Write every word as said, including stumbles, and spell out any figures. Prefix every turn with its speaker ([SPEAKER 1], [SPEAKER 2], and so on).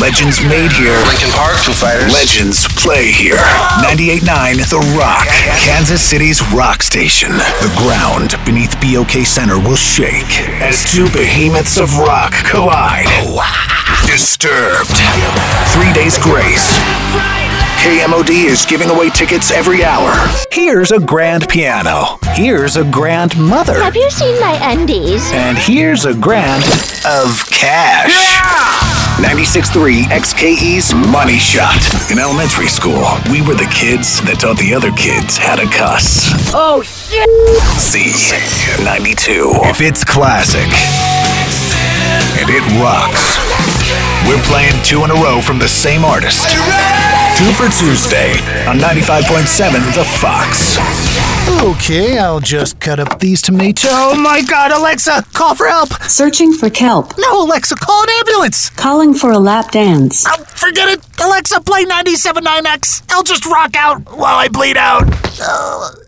[SPEAKER 1] Legends made here.
[SPEAKER 2] Linkin Park, Foo Fighters.
[SPEAKER 1] Legends play here. ninety-eight point nine The Rock, Kansas City's rock station. The ground beneath B O K Center will shake as two behemoths of rock collide. Disturbed. Three Days Grace. K M O D is giving away tickets every hour. Here's a grand piano. Here's a grandmother.
[SPEAKER 3] Have you seen my undies?
[SPEAKER 1] And here's a grand of cash. Yeah! ninety-six point three X K E's Money Shot. In elementary school, we were the kids that taught the other kids how to cuss.
[SPEAKER 3] Oh, shit!
[SPEAKER 1] Z ninety-two. If it's classic and it rocks, we're playing two in a row from the same artist. Two for Tuesday on ninety-five point seven The Fox. Okay, I'll just cut up these tomatoes. Oh my God, Alexa, call for help.
[SPEAKER 4] Searching for kelp.
[SPEAKER 1] No, Alexa, call an ambulance.
[SPEAKER 4] Calling for a lap dance.
[SPEAKER 1] Oh, forget it. Alexa, play ninety-seven point nine X. I'll just rock out while I bleed out. Uh,